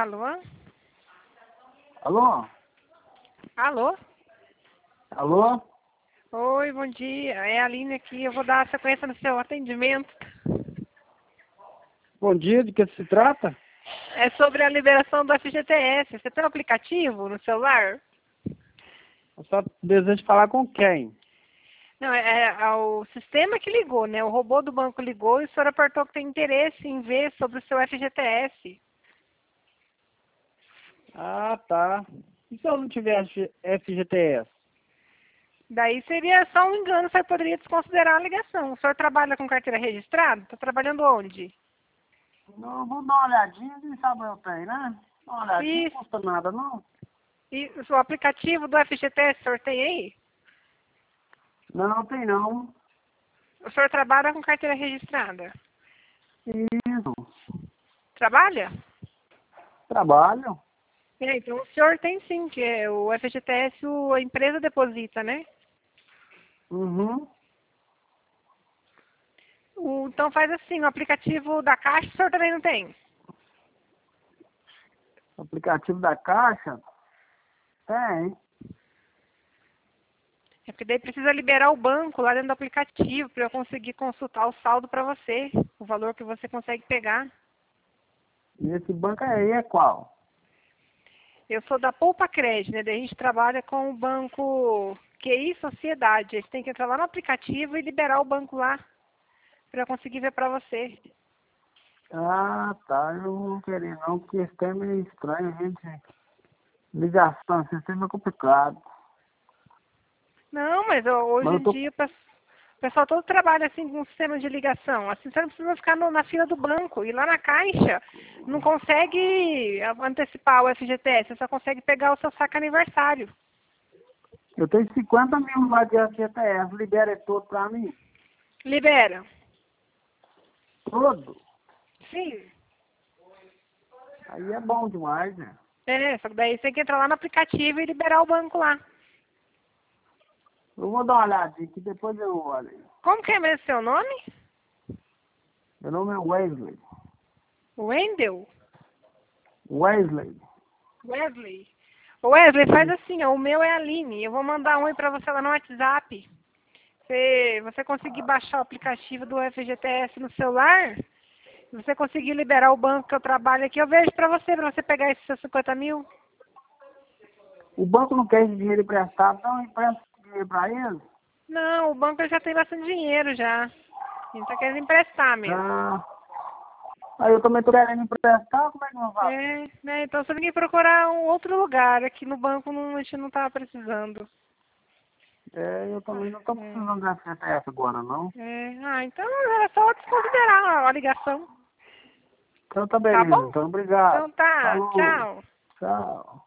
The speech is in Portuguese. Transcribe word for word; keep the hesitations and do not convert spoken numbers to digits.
Alô? Alô? Alô? Alô? Oi, bom dia. É a Aline aqui. Eu vou dar sequência no seu atendimento. Bom dia, de que se trata? É sobre a liberação do F G T S. Você tem um aplicativo no celular? Eu só desejo falar com quem? Não, é, é o sistema que ligou, né? O robô do banco ligou e o senhor apertou que tem interesse em ver sobre o seu F G T S. Ah, tá. E se eu não tiver F G T S? Daí seria só um engano, você poderia desconsiderar a ligação. O senhor trabalha com carteira registrada? Está trabalhando onde? Não, vou dar uma olhadinha e sabe eu tenho, né? Dá uma olhadinha, não Isso. custa nada, não? E o seu aplicativo do F G T S, o senhor tem aí? Não, tem não. O senhor trabalha com carteira registrada? Isso. Trabalha? Trabalho. É, então o senhor tem sim, que é o F G T S, o- a empresa deposita, né? Uhum. O- então faz assim, o aplicativo da Caixa o senhor também não tem? Aplicativo da Caixa? Tem. É porque daí precisa liberar o banco lá dentro do aplicativo para eu conseguir consultar o saldo para você, o valor que você consegue pegar. E esse banco aí é qual? Eu sou da Poupa Crédito, né? Daí a gente trabalha com o banco Q I Sociedade. A gente tem que entrar lá no aplicativo e liberar o banco lá para eu conseguir ver para você. Ah, tá. Eu não vou querer não, porque esse tema é estranho, gente. Ligação, sistema é complicado. Não, mas ó, hoje Mas eu em tô. dia o pes- o pessoal todo trabalha assim com sistema de ligação. Assim você não precisa ficar no- na fila do banco. E lá na caixa não consegue antecipar o F G T S, você só consegue pegar o seu saque aniversário. Eu tenho cinquenta mil lá de F G T S, libera todo pra mim? Libera. Todo? Sim. Aí é bom demais, né? É, só que daí você tem que entrar lá no aplicativo e liberar o banco lá. Eu vou dar uma olhadinha aqui, depois eu olho. Como que é mesmo seu nome? Meu nome é Wesley. Wendel? Wesley. Wesley? Wesley, faz Isso. assim, ó, o meu é a Aline. Eu vou mandar um aí pra você lá no WhatsApp. Se você conseguir baixar o aplicativo do F G T S no celular, se você conseguir liberar o banco que eu trabalho aqui, eu vejo pra você, pra você pegar esses seus cinquenta mil. O banco não quer esse dinheiro emprestado, então eu empresto dinheiro pra eles? Não, o banco já tem bastante dinheiro já. A gente tá querendo emprestar mesmo. Ah. Aí eu também tô querendo emprestar, como é que eu faço? É, né? Então você tem que procurar um outro lugar. Aqui no banco não, a gente não tá precisando. É, eu também não tô É, precisando de F G T S agora, não. é. Ah, então era só desconsiderar a ligação. Então tá Tá beleza, bom? então obrigado. Então tá, Falou. tchau. Tchau.